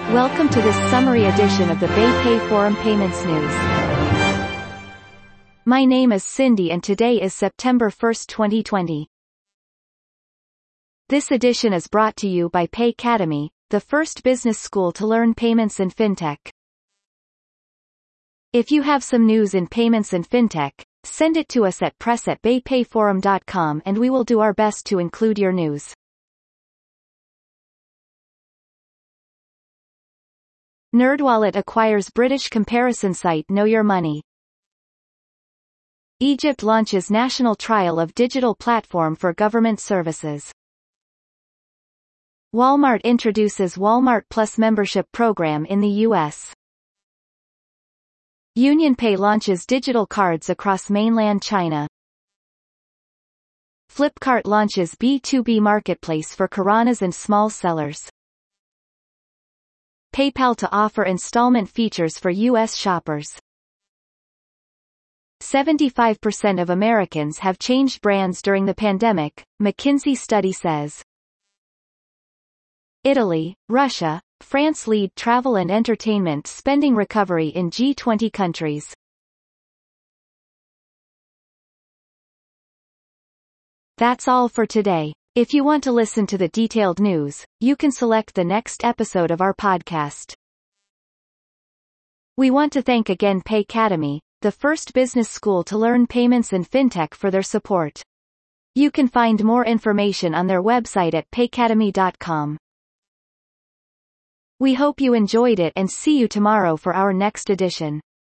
Welcome to this summary edition of the BayPay Forum Payments News. My name is Cindy and today is September 1, 2020. This edition is brought to you by Paycademy, the first business school to learn payments and fintech. If you have some news in payments and fintech, send it to us at press@baypayforum.com and we will do our best to include your news. NerdWallet acquires British comparison site Know Your Money. Egypt launches national trial of digital platform for government services. Walmart introduces Walmart Plus membership program in the U.S. UnionPay launches digital cards across mainland China. Flipkart launches B2B marketplace for kiranas and small sellers. PayPal to offer installment features for U.S. shoppers. 75% of Americans have changed brands during the pandemic, McKinsey study says. Italy, Russia, France lead travel and entertainment spending recovery in G20 countries. That's all for today. If you want to listen to the detailed news, you can select the next episode of our podcast. We want to thank again Paycademy, the first business school to learn payments and fintech for their support. You can find more information on their website at paycademy.com. We hope you enjoyed it and see you tomorrow for our next edition.